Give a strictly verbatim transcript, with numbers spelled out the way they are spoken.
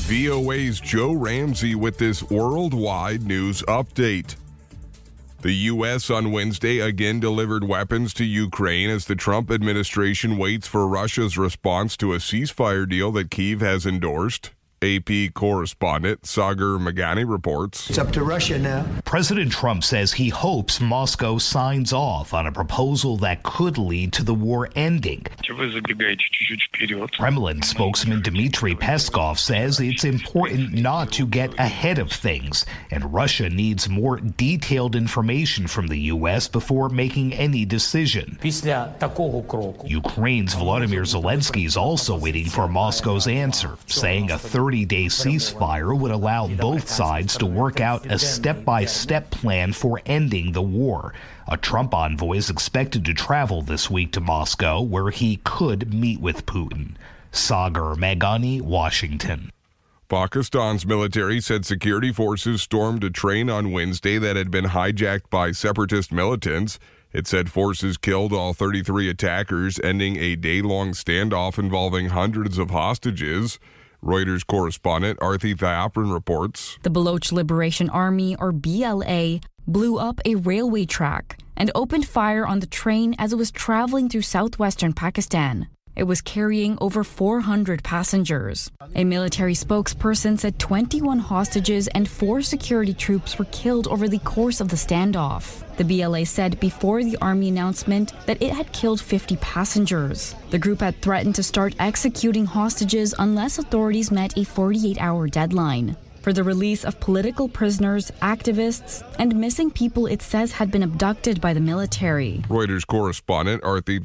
V O A's Joe Ramsey with this worldwide news update. The U S on Wednesday again delivered weapons to Ukraine as the Trump administration waits for Russia's response to a ceasefire deal that Kyiv has endorsed. A P correspondent Sagar Meghani reports. It's up to Russia now. President Trump says he hopes Moscow signs off on a proposal that could lead to the war ending. Kremlin spokesman Dmitry Peskov says it's important not to get ahead of things, and Russia needs more detailed information from the U S before making any decision. Ukraine's Volodymyr Zelensky is also waiting for Moscow's answer, saying a thirty-day ceasefire would allow both sides to work out a step-by-step plan for ending the war. A Trump envoy is expected to travel this week to Moscow, where he could meet with Putin. Sagar Meghani, Washington. Pakistan's military said security forces stormed a train on Wednesday that had been hijacked by separatist militants. It said forces killed all thirty-three attackers, ending a day-long standoff involving hundreds of hostages. Reuters correspondent Arthi Thayapran reports. The Baloch Liberation Army, or B L A, blew up a railway track and opened fire on the train as it was traveling through southwestern Pakistan. It was carrying over four hundred passengers. A military spokesperson said twenty-one hostages and four security troops were killed over the course of the standoff. The B L A said before the army announcement that it had killed fifty passengers. The group had threatened to start executing hostages unless authorities met a forty-eight hour deadline for the release of political prisoners, activists, and missing people it says had been abducted by the military. Reuters correspondent Arthi